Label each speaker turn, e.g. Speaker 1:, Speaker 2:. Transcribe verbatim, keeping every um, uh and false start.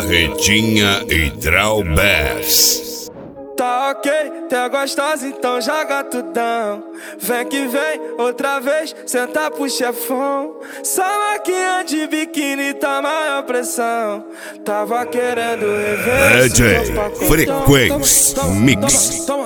Speaker 1: Barretinha e Traubers.
Speaker 2: Tá ok, tá gostosa, então joga tudão. Vem que vem, outra vez, senta pro chefão. Só maquinha de biquíni tá maior pressão. Tava querendo rever
Speaker 1: D J Frequência Mix.
Speaker 2: Toma,